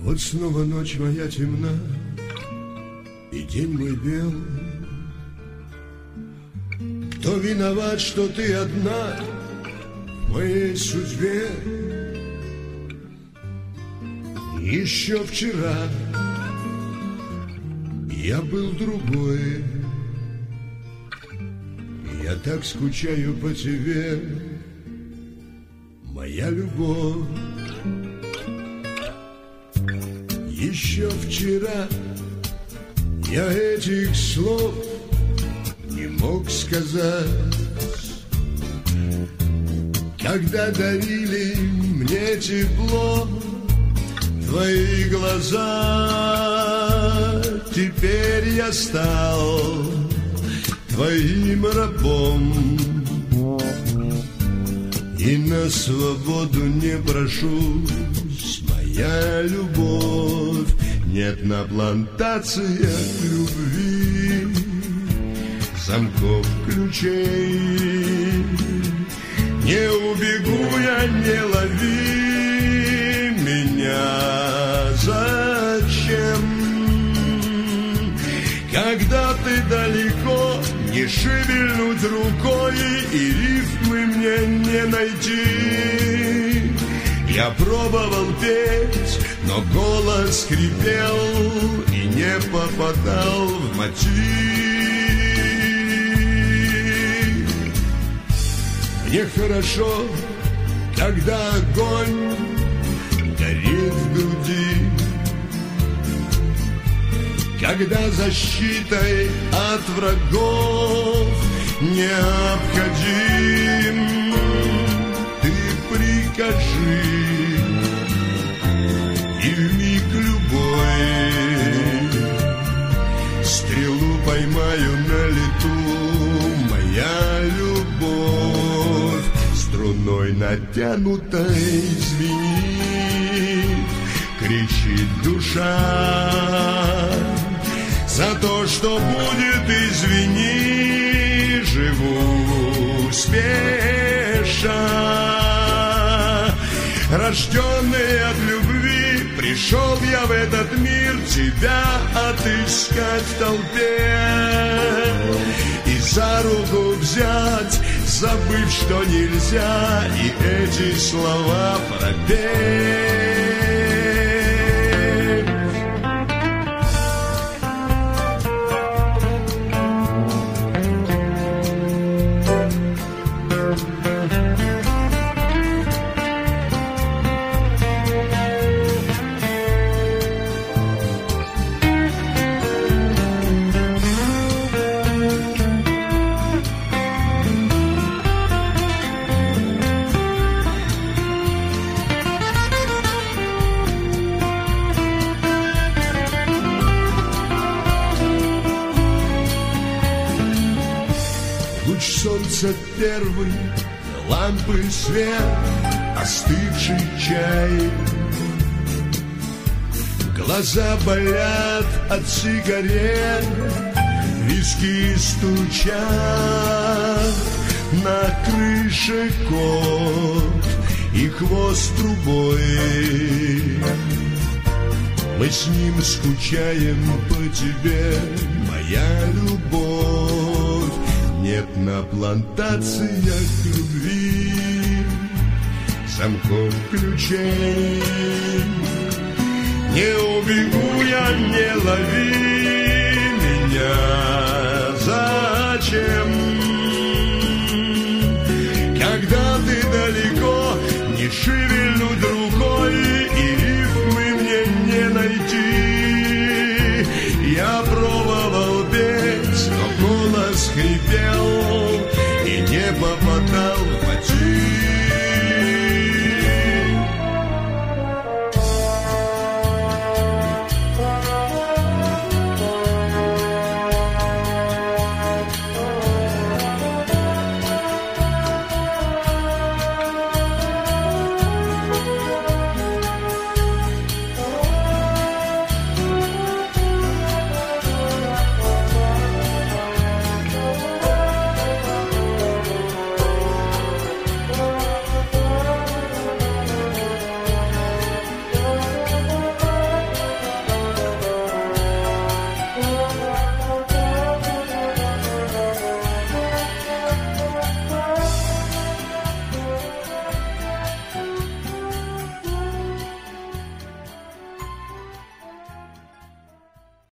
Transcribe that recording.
Вот снова ночь моя темна, и день мой бел. Кто виноват, что ты одна в моей судьбе? Еще вчера я был другой. Я так скучаю по тебе, моя любовь. Еще вчера я этих слов не мог сказать, когда дарили мне тепло твои глаза. Теперь я стал твоим рабом и на свободу не прошусь, моя любовь. Нет на плантациях любви замков, ключей. Не убегу я, не лови меня. Зачем? Когда ты далеко, не шевельнуть рукой, и рифмы мне не найти. Я пробовал петь, но голос хрипел и не попадал в мотив. Мне хорошо, когда огонь горит в груди, когда защитой от врагов необходим. Ты прикажи, и вмиг любой стрелу поймаю на лету. Моя любовь струной натянутой звенит, кричит душа. За то, что будет, извини, живу спеша. Рожденный от любви, пришел я в этот мир тебя отыскать в толпе и за руку взять, забыв, что нельзя, и эти слова пропеть. Солнце первый, лампы свет, остывший чай. Глаза болят от сигарет, виски стучат. На крыше кот и хвост трубой. Мы с ним скучаем по тебе, моя любовь. Нет на плантациях любви замков, ключей. Не убегу я, не лови меня. Зачем?